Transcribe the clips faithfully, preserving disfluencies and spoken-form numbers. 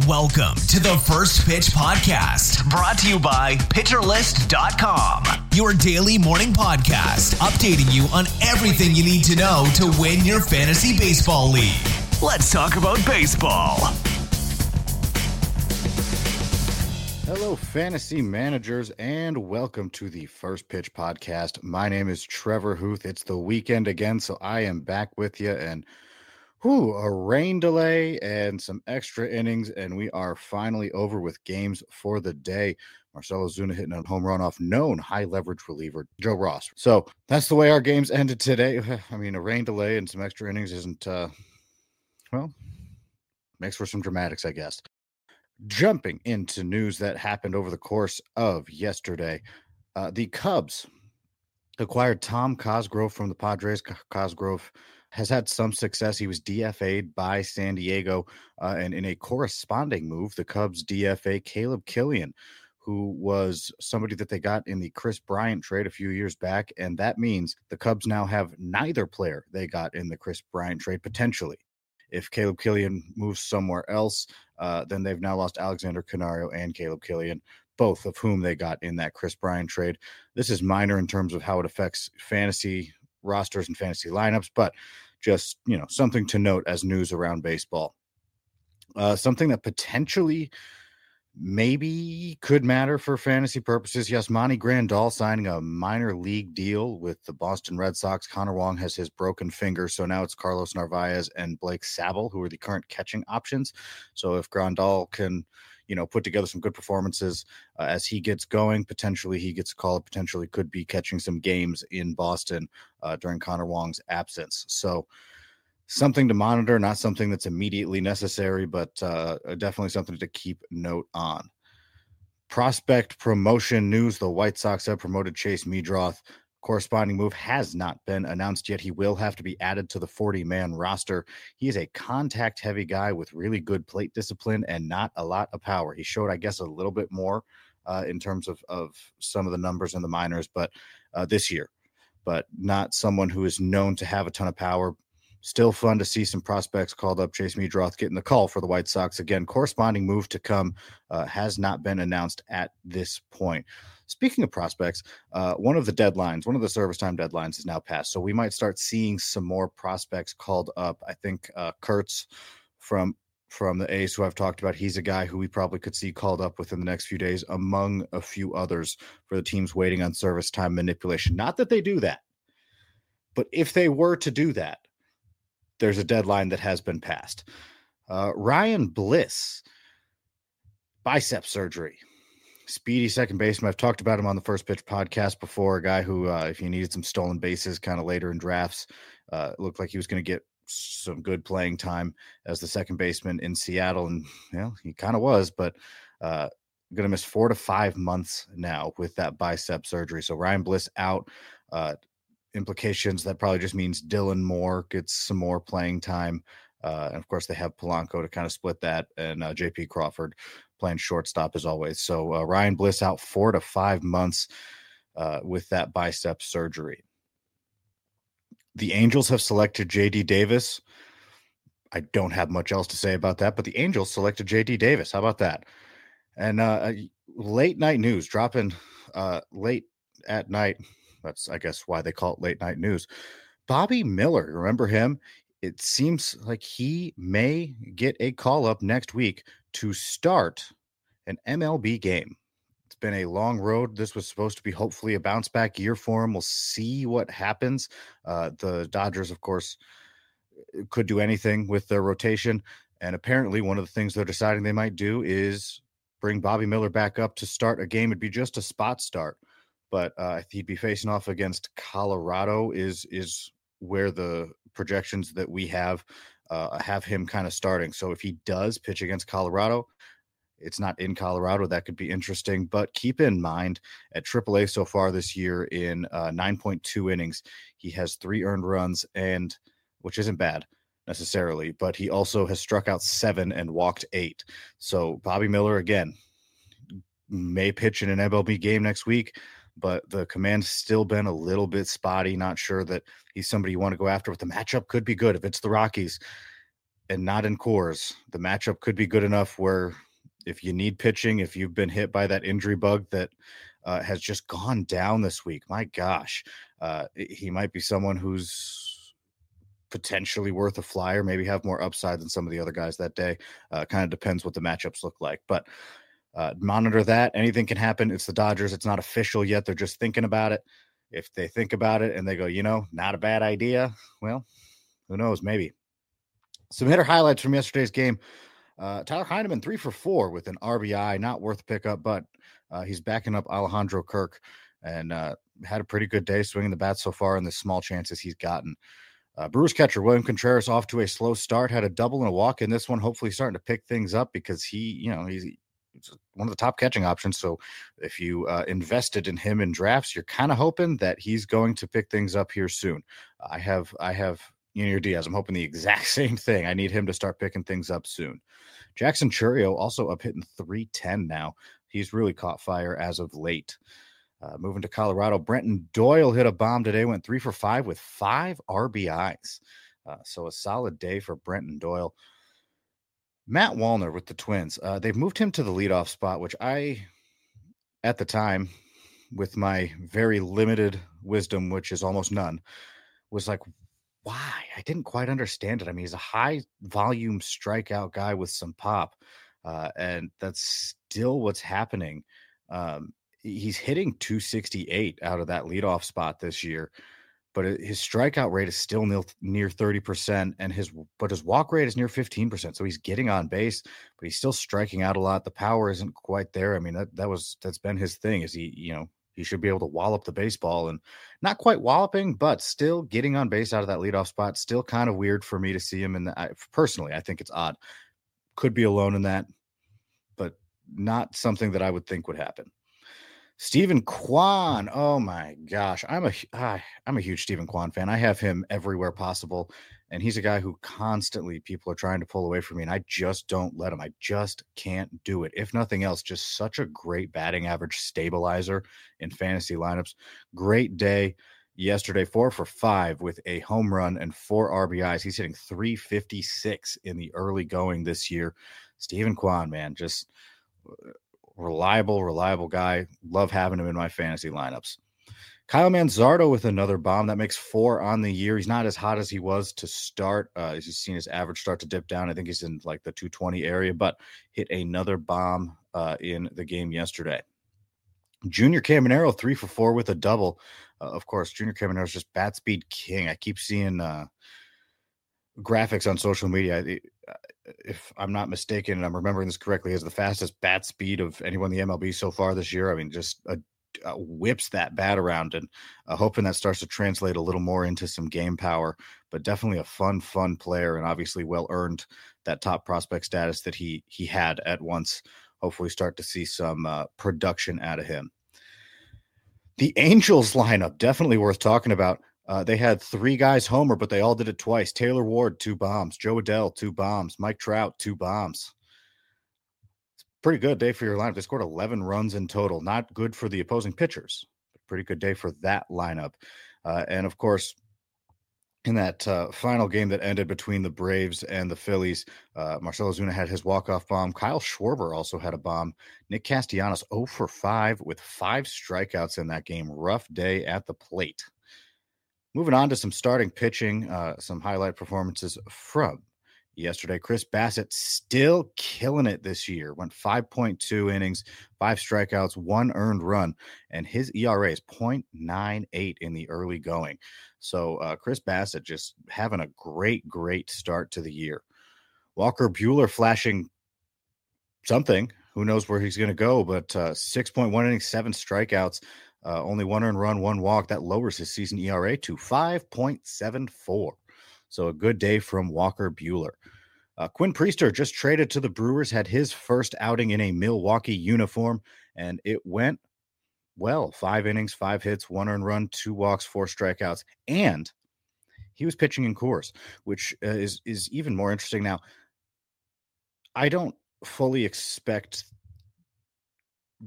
Welcome to the First Pitch Podcast, brought to you by pitcher list dot com, your daily morning podcast, updating you on everything you need to know to win your fantasy baseball league. Let's talk about baseball. Hello, fantasy managers, and welcome to the First Pitch Podcast. My name is Trevor Huth. It's the weekend again, so I am back with you, and whew, a rain delay and some extra innings, and we are finally over with games for the day. Marcell Ozuna hitting a home run off known high-leverage reliever Joe Ross. So that's the way our games ended today. I mean, a rain delay and some extra innings isn't, uh, well, makes for some dramatics, I guess. Jumping into news that happened over the course of yesterday, uh, the Cubs acquired Tom Cosgrove from the Padres. Cosgrove has had some success. He was D F A'd by San Diego, uh, and in a corresponding move, the Cubs D F A Caleb Killian, who was somebody that they got in the Chris Bryant trade a few years back, and that means the Cubs now have neither player they got in the Chris Bryant trade, potentially. If Caleb Killian moves somewhere else, uh, then they've now lost Alexander Canario and Caleb Killian, both of whom they got in that Chris Bryant trade. This is minor in terms of how it affects fantasy rosters and fantasy lineups, but just, you know, something to note as news around baseball. Uh, something that potentially maybe could matter for fantasy purposes. Yasmani Grandal signing a minor league deal with the Boston Red Sox. Connor Wong has his broken finger, so now it's Carlos Narvaez and Blake Sabol who are the current catching options. So if Grandal can, you know, put together some good performances uh, as he gets going, potentially he gets a call, potentially could be catching some games in Boston uh, during Connor Wong's absence. So something to monitor, not something that's immediately necessary, but uh, definitely something to keep note on. Prospect promotion news. The White Sox have promoted Chase Meadroth. Corresponding move has not been announced yet. He will have to be added to the forty-man roster. He is a contact-heavy guy with really good plate discipline and not a lot of power. He showed, I guess, a little bit more uh, in terms of, of some of the numbers in the minors, but uh, this year, but not someone who is known to have a ton of power. Still fun to see some prospects called up. Chase Meadroth getting the call for the White Sox. Again, corresponding move to come uh, has not been announced at this point. Speaking of prospects, uh, one of the deadlines, one of the service time deadlines is now passed. So we might start seeing some more prospects called up. I think uh, Kurtz from from the A's, who I've talked about, he's a guy who we probably could see called up within the next few days, among a few others for the teams waiting on service time manipulation. Not that they do that, but if they were to do that, there's a deadline that has been passed. Uh, Ryan Bliss, bicep surgery. Speedy second baseman. I've talked about him on the First Pitch Podcast before. A guy who, uh, if you needed some stolen bases kind of later in drafts, uh, looked like he was going to get some good playing time as the second baseman in Seattle. And, you know, he kind of was, but uh, going to miss four to five months now with that bicep surgery. So Ryan Bliss out. Uh, implications that probably just means Dylan Moore gets some more playing time. Uh, and of course they have Polanco to kind of split that, and uh, J P Crawford playing shortstop as always. So uh, Ryan Bliss out four to five months uh, with that bicep surgery. The Angels have selected J D Davis. I don't have much else to say about that, but the Angels selected J D Davis. How about that? And uh, late night news dropping uh, late at night. That's, I guess, why they call it late night news. Bobby Miller, remember him? It seems like he may get a call up next week to start an M L B game. It's been a long road. This was supposed to be hopefully a bounce back year for him. We'll see what happens. Uh, the Dodgers, of course, could do anything with their rotation. And apparently one of the things they're deciding they might do is bring Bobby Miller back up to start a game. It'd be just a spot start. But uh, he'd be facing off against Colorado is is where the projections that we have uh, have him kind of starting. So if he does pitch against Colorado, it's not in Colorado. That could be interesting. But keep in mind, at triple A so far this year in uh, nine point two innings, he has three earned runs, and which isn't bad necessarily, but he also has struck out seven and walked eight. So Bobby Miller, again, may pitch in an M L B game next week, but the command's still been a little bit spotty. Not sure that he's somebody you want to go after, but the matchup could be good. If it's the Rockies, and not in Coors. The matchup could be good enough where if you need pitching, if you've been hit by that injury bug that uh, has just gone down this week, my gosh, uh, he might be someone who's potentially worth a flyer, maybe have more upside than some of the other guys that day. Uh, kind of depends what the matchups look like, but uh, monitor that. Anything can happen. It's the Dodgers. It's not official yet. They're just thinking about it. If they think about it and they go, you know, not a bad idea, well, who knows, maybe. Some hitter highlights from yesterday's game. Uh, Tyler Heineman, three for four with an R B I, not worth pickup, but uh, he's backing up Alejandro Kirk and uh, had a pretty good day swinging the bat so far in the small chances he's gotten. Uh, Brewers catcher William Contreras off to a slow start, had a double and a walk in this one, hopefully starting to pick things up because he, you know, he's one of the top catching options. So if you uh, invested in him in drafts, you're kind of hoping that he's going to pick things up here soon. I have, I have Junior Diaz. I'm hoping the exact same thing. I need him to start picking things up soon. Jackson Chourio also up hitting three ten now. He's really caught fire as of late. Uh, moving to Colorado, Brenton Doyle hit a bomb today, went three for five with five R B Is. Uh, so a solid day for Brenton Doyle. Matt Wallner with the Twins. Uh, they've moved him to the leadoff spot, which I, at the time, with my very limited wisdom, which is almost none, was like, why? I didn't quite understand it. I mean, he's a high volume strikeout guy with some pop, uh, and that's still what's happening. Um, he's hitting two sixty-eight out of that leadoff spot this year, but his strikeout rate is still near, near thirty percent, and his but his walk rate is near fifteen percent. So he's getting on base, but he's still striking out a lot. The power isn't quite there. I mean, that that was that's been his thing. Is he, you know, he should be able to wallop the baseball, and not quite walloping, but still getting on base out of that leadoff spot. Still kind of weird for me to see him in the. I, personally, I think it's odd. Could be alone in that, but not something that I would think would happen. Steven Kwan. Oh my gosh. I'm a, ah, I'm a huge Steven Kwan fan. I have him everywhere possible. And he's a guy who constantly people are trying to pull away from me. And I just don't let him. I just can't do it. If nothing else, just such a great batting average stabilizer in fantasy lineups. Great day yesterday, four for five with a home run and four R B Is. He's hitting three fifty-six in the early going this year. Steven Kwan, man, just reliable, reliable guy. Love having him in my fantasy lineups. Kyle Manzardo with another bomb. That makes four on the year. He's not as hot as he was to start. Uh, as you've seen his average start to dip down. I think he's in like the two twenty area, but hit another bomb uh, in the game yesterday. Junior Caminero, three for four with a double. Uh, of course, Junior Caminero is just bat speed king. I keep seeing uh, graphics on social media. It, if I'm not mistaken, and I'm remembering this correctly, has the fastest bat speed of anyone in the M L B so far this year. I mean, just uh, uh, whips that bat around, and uh, hoping that starts to translate a little more into some game power, but definitely a fun, fun player, and obviously well earned that top prospect status that he, he had at once. Hopefully start to see some uh, production out of him. The Angels lineup, definitely worth talking about. Uh, they had three guys homer, but they all did it twice. Taylor Ward, two bombs. Joe Adell, two bombs. Mike Trout, two bombs. It's a pretty good day for your lineup. They scored eleven runs in total. Not good for the opposing pitchers, but pretty good day for that lineup. Uh, and, of course, in that uh, final game that ended between the Braves and the Phillies, uh, Marcell Ozuna had his walk-off bomb. Kyle Schwarber also had a bomb. Nick Castellanos, oh for five with five strikeouts in that game. Rough day at the plate. Moving on to some starting pitching, uh, some highlight performances from yesterday. Chris Bassitt still killing it this year. Went five point two innings, five strikeouts, one earned run, and his E R A is point nine eight in the early going. So uh, Chris Bassitt just having a great, great start to the year. Walker Buehler flashing something. Who knows where he's going to go, but uh, six point one innings, seven strikeouts. Uh, only one earned run, one walk. That lowers his season E R A to five point seven four. So a good day from Walker Buehler. Uh, Quinn Priester just traded to the Brewers, had his first outing in a Milwaukee uniform, and it went well. Five innings, five hits, one earned run, two walks, four strikeouts, and he was pitching in Coors, which uh, is, is even more interesting. Now, I don't fully expect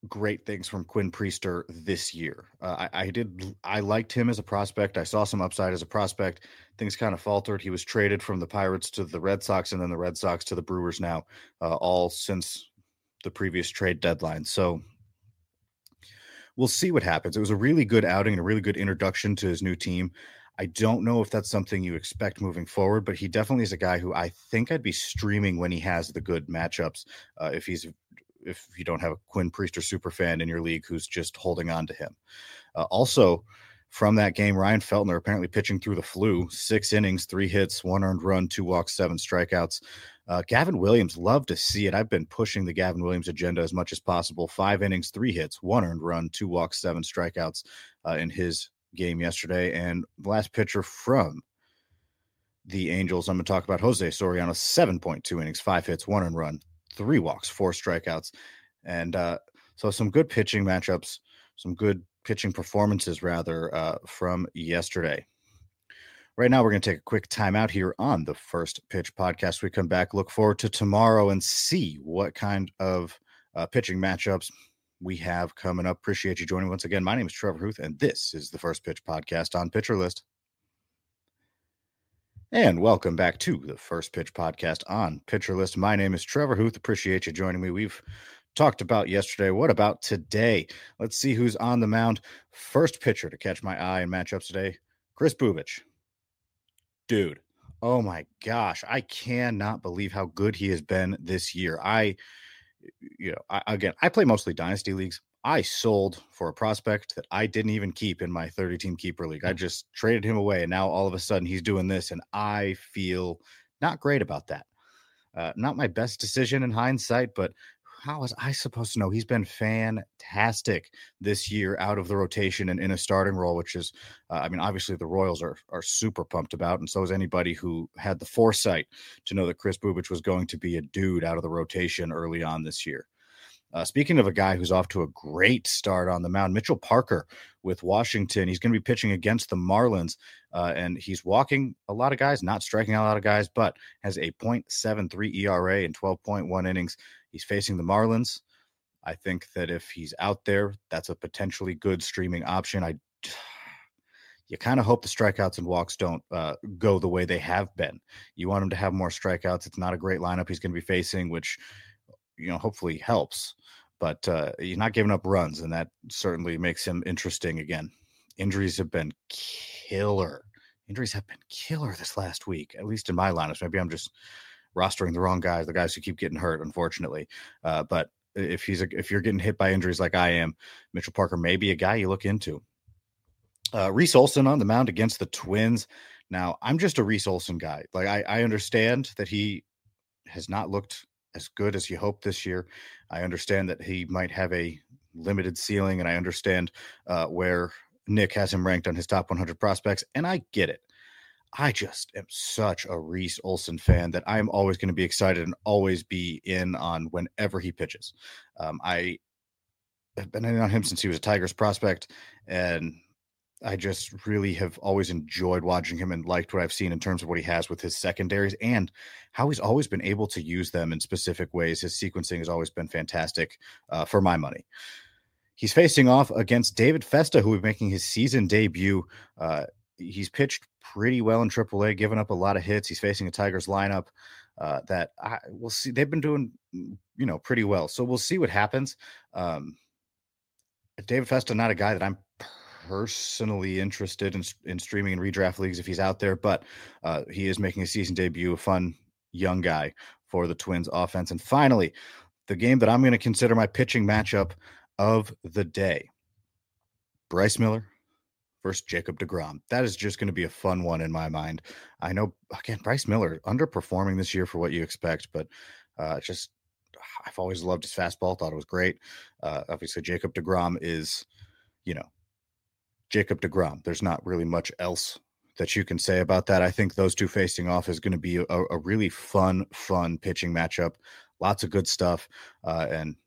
great things from Quinn Priester this year. Uh, I, I did. I liked him as a prospect. I saw some upside as a prospect. Things kind of faltered. He was traded from the Pirates to the Red Sox, and then the Red Sox to the Brewers now, uh, all since the previous trade deadline. So we'll see what happens. It was a really good outing and a really good introduction to his new team. I don't know if that's something you expect moving forward, but he definitely is a guy who I think I'd be streaming when he has the good matchups. Uh, if he's if you don't have a Quinn Priester super fan in your league who's just holding on to him. Uh, also, from that game, Ryan Feltner apparently pitching through the flu, six innings, three hits, one earned run, two walks, seven strikeouts. Uh, Gavin Williams, love to see it. I've been pushing the Gavin Williams agenda as much as possible. Five innings, three hits, one earned run, two walks, seven strikeouts uh, in his game yesterday. And the last pitcher from the Angels, I'm going to talk about Jose Soriano, seven point two innings, five hits, one earned run, three walks, four strikeouts. And uh, so some good pitching matchups, some good pitching performances, rather, uh, from yesterday. Right now, we're going to take a quick timeout here on the First Pitch Podcast. We come back, look forward to tomorrow, and see what kind of uh, pitching matchups we have coming up. Appreciate you joining once again. My name is Trevor Huth, and this is the First Pitch Podcast on Pitcher List. And welcome back to the First Pitch Podcast on Pitcher List. My name is Trevor Huth. Appreciate you joining me. We've talked about yesterday. What about today? Let's see who's on the mound. First pitcher to catch my eye in matchups today, Kris Bubic. Dude, oh my gosh, I cannot believe how good he has been this year. I, you know, I, again, I play mostly dynasty leagues. I sold for a prospect that I didn't even keep in my thirty-team keeper league. I just traded him away, and now all of a sudden he's doing this, and I feel not great about that. Uh, not my best decision in hindsight, but how was I supposed to know? He's been fantastic this year out of the rotation and in a starting role, which is, uh, I mean, obviously the Royals are are super pumped about, and so is anybody who had the foresight to know that Kris Bubic was going to be a dude out of the rotation early on this year. Uh, speaking of a guy who's off to a great start on the mound, Mitchell Parker with Washington. He's going to be pitching against the Marlins, uh, and he's walking a lot of guys, not striking out a lot of guys, but has a point seven three E R A in twelve point one innings. He's facing the Marlins. I think that if he's out there, that's a potentially good streaming option. I, you kind of hope the strikeouts and walks don't uh, go the way they have been. You want him to have more strikeouts. It's not a great lineup he's going to be facing, which, you know, hopefully helps, but uh, he's not giving up runs, and that certainly makes him interesting again. Injuries have been killer. Injuries have been killer this last week, at least in my lineups. Maybe I'm just rostering the wrong guys, the guys who keep getting hurt, unfortunately. Uh, but if he's a, if you're getting hit by injuries like I am, Mitchell Parker may be a guy you look into. Uh, Reese Olson on the mound against the Twins. Now, I'm just a Reese Olson guy. Like I, I understand that he has not looked as good as you hope this year. I understand that he might have a limited ceiling, and I understand uh, where Nick has him ranked on his top one hundred prospects, and I get it. I just am such a Reese Olson fan that I'm always going to be excited and always be in on whenever he pitches. Um, I have been in on him since he was a Tigers prospect, and I just really have always enjoyed watching him and liked what I've seen in terms of what he has with his secondaries and how he's always been able to use them in specific ways. His sequencing has always been fantastic uh, for my money. He's facing off against David Festa, who is making his season debut. Uh, he's pitched pretty well in triple A, given up a lot of hits. He's facing a Tigers lineup uh, that I we'll see. They've been doing, you know, pretty well. So we'll see what happens. Um, David Festa, not a guy that I'm personally interested in, in streaming in redraft leagues if he's out there, but uh, he is making a season debut, a fun young guy for the Twins offense. And finally, the game that I'm going to consider my pitching matchup of the day, Bryce Miller versus Jacob deGrom. That is just going to be a fun one in my mind. I know, again, Bryce Miller underperforming this year for what you expect, but uh, just I've always loved his fastball, thought it was great. Uh, obviously, Jacob deGrom is, you know, Jacob deGrom. There's not really much else that you can say about that. I think those two facing off is going to be a, a really fun, fun pitching matchup. Lots of good stuff. Uh, and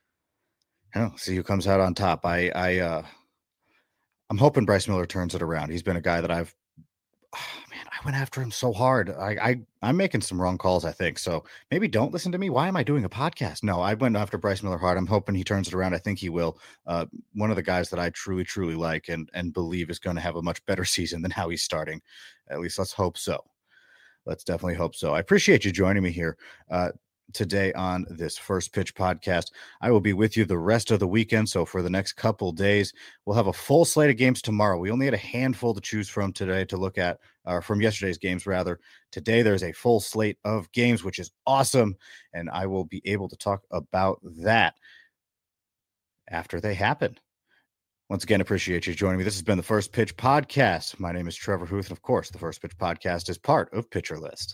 I don't know, see who comes out on top. I, I, uh, I'm hoping Bryce Miller turns it around. He's been a guy that I've, oh man, I I went after him so hard. I, I, I'm making some wrong calls, I think. So maybe don't listen to me. Why am I doing a podcast? No, I went after Bryce Miller hard. I'm hoping he turns it around. I think he will. Uh, one of the guys that I truly, truly like and, and believe is going to have a much better season than how he's starting. At least let's hope so. Let's definitely hope so. I appreciate you joining me here uh, today on this First Pitch podcast. I will be with you the rest of the weekend. So for the next couple days, we'll have a full slate of games tomorrow. We only had a handful to choose from today to look at, or from yesterday's games rather. Today, there's a full slate of games, which is awesome. And I will be able to talk about that after they happen. Once again, appreciate you joining me. This has been the First Pitch Podcast. My name is Trevor Huth, and of course, the First Pitch Podcast is part of Pitcher List.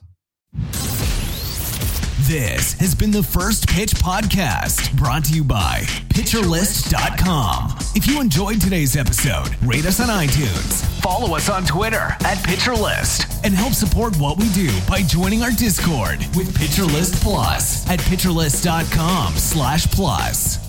This has been the First Pitch Podcast, brought to you by Pitcher List dot com. If you enjoyed today's episode, rate us on iTunes, follow us on Twitter at PitcherList, and help support what we do by joining our Discord with Pitcher List Plus at pitcher list dot com slash plus.